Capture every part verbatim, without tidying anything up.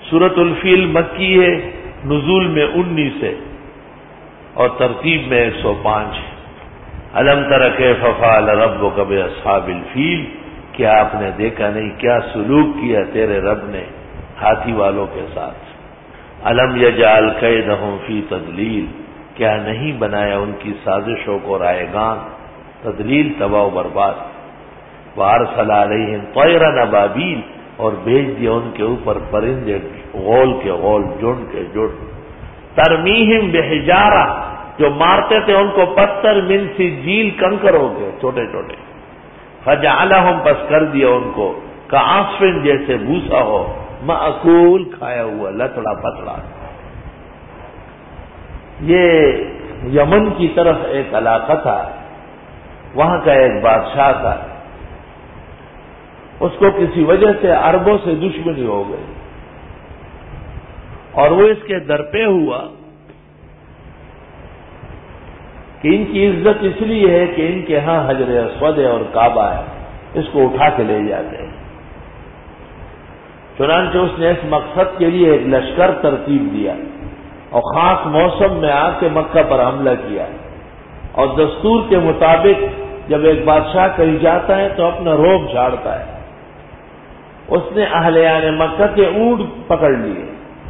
سورۃ الفیل مکی ہے، نزول میں انیس ہے اور ترتیب میں ایک سو پانچ ہے۔ الم تر کیف فعل ربک باصحاب الفیل، کیا آپ نے دیکھا نہیں کیا سلوک کیا تیرے رب نے ہاتھی والوں کے ساتھ۔ الم یجعل کیدہم فی تضلیل، کیا نہیں بنایا ان کی سازشوں کو رائے گان، تضلیل تباہ و برباد۔ وارسل علیہم طیرا ابابیل، اور بھیج دیا ان کے اوپر پرندے غول کے غول، جن کے جن۔ ترمیہم بحجارہ، جو مارتے تھے ان کو پتھر من سجیل، کنکروں کے چھوٹے چھوٹے۔ فجعلہم، پس کر دیا ان کو کعصف، جیسے بھوسا ہو، مأکول، کھایا ہوا، لتڑا پتڑا۔ یہ یمن کی طرف ایک علاقہ تھا، وہاں کا ایک بادشاہ تھا، اس کو کسی وجہ سے عربوں سے دشمنی ہو گئی اور وہ اس کے درپے ہوا کہ ان کی عزت اس لیے ہے کہ ان کے ہاں حجر اسود ہے اور کعبہ ہے، اس کو اٹھا کے لے جاتے ہیں۔ چنانچہ اس نے اس مقصد کے لیے ایک لشکر ترتیب دیا اور خاص موسم میں آ کے مکہ پر حملہ کیا، اور دستور کے مطابق جب ایک بادشاہ کہیں جاتا ہے تو اپنا روب جھاڑتا ہے۔ اس نے اہلیان مکہ کے اونٹ پکڑ لیے۔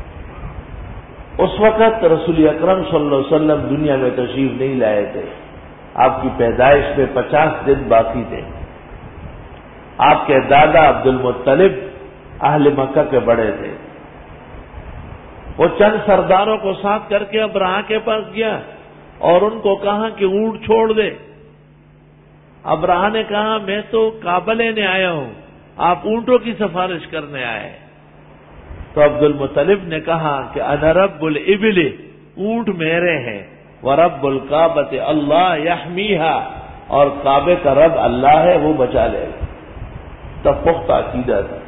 اس وقت رسول اکرم صلی اللہ علیہ وسلم دنیا میں تشریف نہیں لائے تھے، آپ کی پیدائش میں پچاس دن باقی تھے۔ آپ کے دادا عبد المطلب اہل مکہ کے بڑے تھے۔ وہ چند سرداروں کو ساتھ کر کے ابرہہ کے پاس گیا اور ان کو کہا کہ اونٹ چھوڑ دے۔ ابرہہ نے کہا میں تو کعبہ لینے آیا ہوں، آپ اونٹوں کی سفارش کرنے آئے۔ تو عبد المطلب نے کہا کہ انا رب الابل، اونٹ میرے ہیں، ورب الکعبۃ اللہ یحمیھا، اور کعبے کا رب اللہ ہے، وہ بچا لے گا۔ تب پختہ عقیدہ تھا۔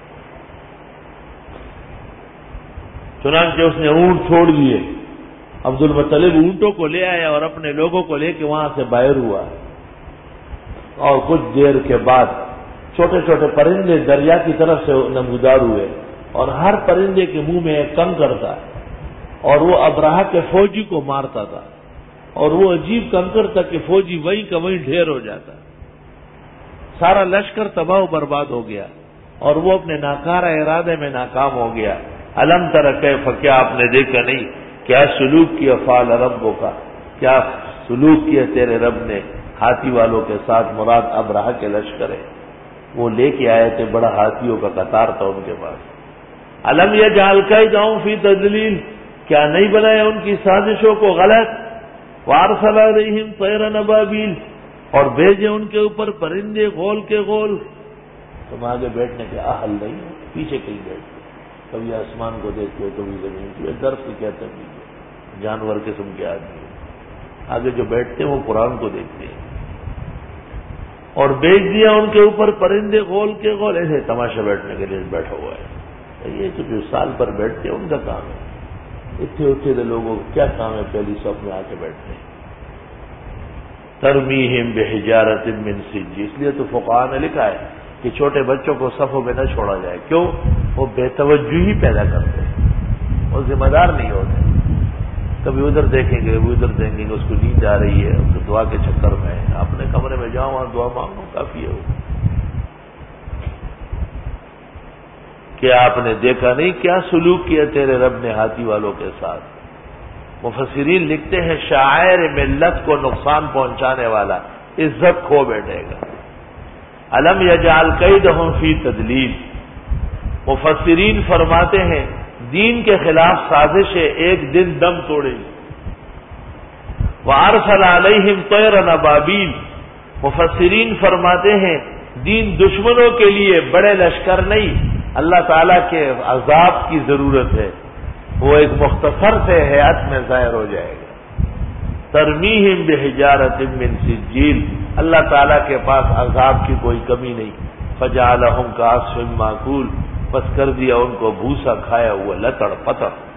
چنانچہ اس نے اونٹ چھوڑ دیے۔ عبد المطلب اونٹوں کو لے آیا اور اپنے لوگوں کو لے کے وہاں سے باہر ہوا، اور کچھ دیر کے بعد چھوٹے چھوٹے پرندے دریا کی طرف سے نمودار ہوئے، اور ہر پرندے کے منہ میں ایک کنکر تھا، اور وہ ابرہہ کے فوجی کو مارتا تھا، اور وہ عجیب کنکر تھا کہ فوجی وہیں کا وہیں ڈھیر ہو جاتا۔ سارا لشکر تباہ و برباد ہو گیا اور وہ اپنے ناکارہ ارادے میں ناکام ہو گیا۔ الم تر کیف، کیا آپ نے دیکھا نہیں کیا سلوک کیا فعل ربوں کا، کیا سلوک کیا تیرے رب نے ہاتھی والوں کے ساتھ۔ مراد ابرہہ کے لشکر ہے، وہ لے کے آئے تھے، بڑا ہاتھیوں کا قطار تھا ان کے پاس۔ الم یجعل کیدہم فی تضلیل، کیا نہیں بنایا ان کی سازشوں کو غلط۔ وارسل علیہم طیرا ابابیل، اور بھیجے ان کے اوپر پرندے غول کے غول۔ تم آگے بیٹھنے کے اہل نہیں، پیچھے کہیں بیٹھتے، کبھی آسمان کو دیکھتے ہو کبھی زمین کو، درخت کی کیا تبدیلی ہے، جانور قسم کے آدمی آگے جو بیٹھتے ہیں وہ قرآن کو دیکھتے ہیں۔ اور بھیج دیا ان کے اوپر پرندے غول کے غول، ایسے تماشا بیٹھنے کے لیے بیٹھا ہوا ہے۔ یہ تو جو سال پر بیٹھتے ہیں ان کا کام ہے، اتنے اتنے لوگوں کا کیا کام ہے پہلی صف میں آ کے بیٹھتے ہیں۔ ترمیہم بحجارۃ من سجیل، اس لیے تو فقہاء نے لکھا ہے کہ چھوٹے بچوں کو صفوں میں نہ چھوڑا جائے، کیوں؟ وہ بے توجہی پیدا کرتے ہیں، وہ ذمہ دار نہیں ہوتے۔ کبھی ادھر دیکھیں گے وہ ادھر دیکھیں گے، اس کو نیند آ رہی ہے، اس کو دعا کے چکر میں اپنے کمرے میں جاؤ وہاں دعا مانگو، کافی ہے وہ۔ کیا آپ نے دیکھا نہیں کیا سلوک کیا تیرے رب نے ہاتھی والوں کے ساتھ۔ مفسرین لکھتے ہیں شاعر ملت کو نقصان پہنچانے والا عزت کھو بیٹھے گا۔ الم یجعل کیدہم فی تضلیل، مفسرین فرماتے ہیں دین کے خلاف سازش ہے، ایک دن دم توڑے گی۔ وارسل علیہم طیرا ابابیل، مفسرین فرماتے ہیں دین دشمنوں کے لیے بڑے لشکر نہیں، اللہ تعالیٰ کے عذاب کی ضرورت ہے، وہ ایک مختصر سے حیات میں ظاہر ہو جائے گا۔ ترمیہم بحجارۃ من سجیل، اللہ تعالیٰ کے پاس عذاب کی کوئی کمی نہیں۔ فجعلہم کعصف مأکول، پس کر دیا ان کو بھوسا کھایا ہوا، لتڑ پتڑ۔